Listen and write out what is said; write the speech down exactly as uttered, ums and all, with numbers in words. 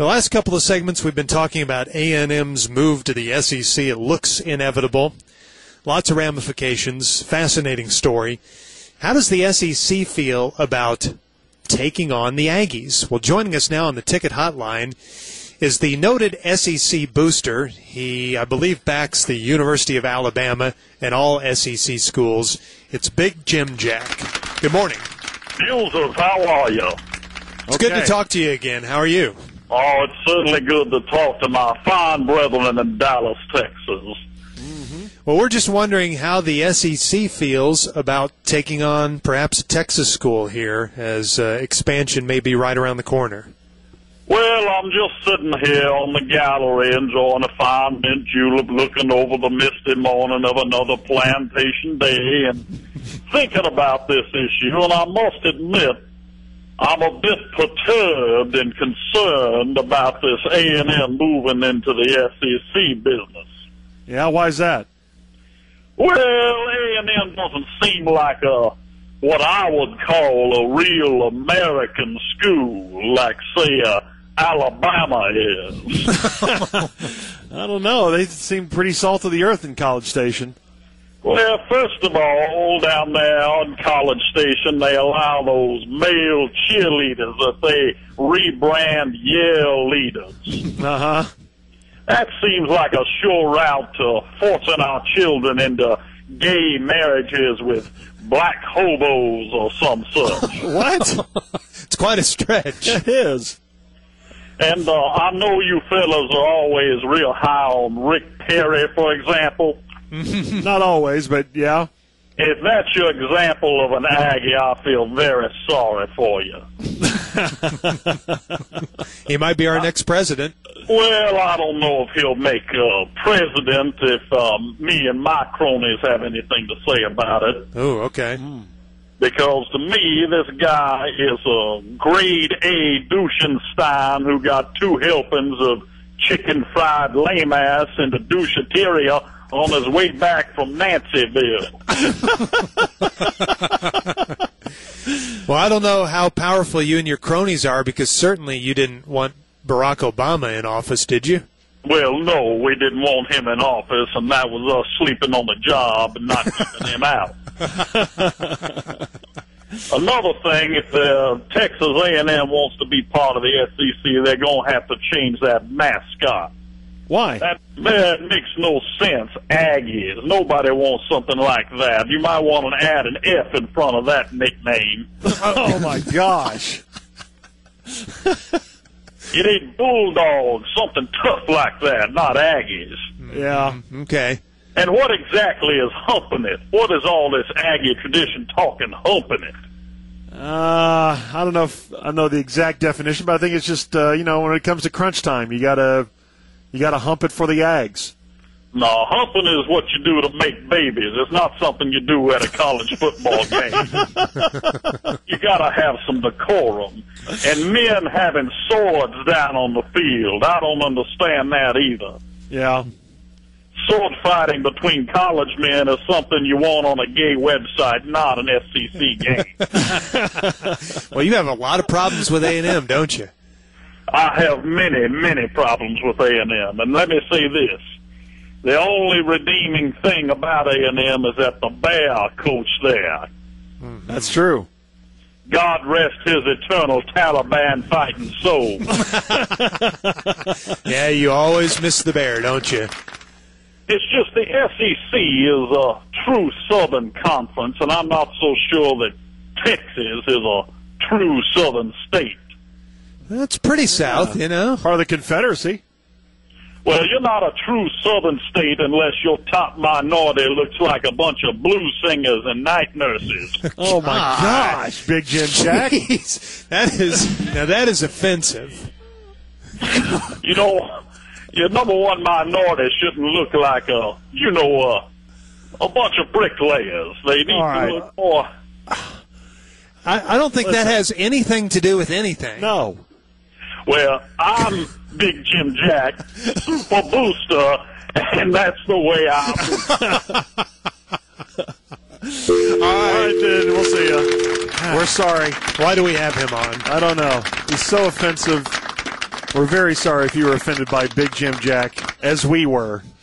The last couple of segments we've been talking about A and M's move to the S E C. It looks inevitable. Lots of ramifications. Fascinating story. How does the S E C feel about taking on the Aggies? Well, joining us now on the ticket hotline is the noted S E C booster. He, I believe, backs the University of Alabama and all S E C schools. It's Big Jim Jack. Good morning. Joseph, how are you? It's okay. Good to talk to you again. How are you? Oh, it's certainly good to talk to my fine brethren in Dallas, Texas. Mm-hmm. Well, we're just wondering how the S E C feels about taking on perhaps a Texas school here, as uh, expansion may be right around the corner. Well, I'm just sitting here on the gallery enjoying a fine mint julep, looking over the misty morning of another plantation day and thinking about this issue, and I must admit, I'm a bit perturbed and concerned about this A and M moving into the S E C business. Yeah, why is that? Well, A and M doesn't seem like a what I would call a real American school, like, say, uh, Alabama is. I don't know. They seem pretty salt of the earth in College Station. Well, first of all, down there on College Station, they allow those male cheerleaders that they rebrand Yale leaders. Uh-huh. That seems like a sure route to forcing our children into gay marriages with black hobos or some such. What? It's quite a stretch. It is. And uh, I know you fellas are always real high on Rick Perry, for example. Not always, but yeah. If that's your example of an Aggie, I feel very sorry for you. He might be our next president. Well, I don't know if he'll make uh, president if um, me and my cronies have anything to say about it. Oh, okay. Mm. Because to me, this guy is a grade A Duschenstein who got two helpings of chicken fried lame ass into doucheteria on his way back from Nancyville. Well, I don't know how powerful you and your cronies are, because certainly you didn't want Barack Obama in office, did you? Well, no, we didn't want him in office, and that was us sleeping on the job and not keeping him out. Another thing, if the Texas A and M wants to be part of the S E C, they're going to have to change that mascot. Why? That, that makes no sense. Aggies. Nobody wants something like that. You might want to add an F in front of that nickname. Oh, my gosh. You need Bulldogs, something tough like that, not Aggies. Yeah. Okay. And what exactly is humping it? What is all this Aggie tradition talking humping it? Uh, I don't know if I know the exact definition, but I think it's just, uh, you know, when it comes to crunch time, you gotta, you gotta hump it for the Ags. No, humping is what you do to make babies. It's not something you do at a college football game. You gotta have some decorum. And men having swords down on the field, I don't understand that either. Yeah. Sword fighting between college men is something you want on a gay website, not an S E C game. Well, you have a lot of problems with A and M, don't you? I have many, many problems with A and M. And let me say this. The only redeeming thing about A and M is that the bear coach there. Mm, that's true. God rest his eternal Taliban fighting soul. Yeah, you always miss the bear, don't you? It's just the S E C is a true Southern conference, and I'm not so sure that Texas is a true Southern state. That's pretty south, yeah. you know. Part of the Confederacy. Well, you're not a true Southern state unless your top minority looks like a bunch of blues singers and night nurses. Oh, my gosh, Big Jim Jack. Jeez. That is, now that is offensive. You know, your number one minority shouldn't look like a, you know, a, a bunch of bricklayers. They need All right. to look more. I, I don't think Listen. that has anything to do with anything. No. Well, I'm Big Jim Jack, Super Booster, and that's the way I All right, then. We'll see ya. We're sorry. Why do we have him on? I don't know. He's so offensive. We're very sorry if you were offended by Big Jim Jack, as we were.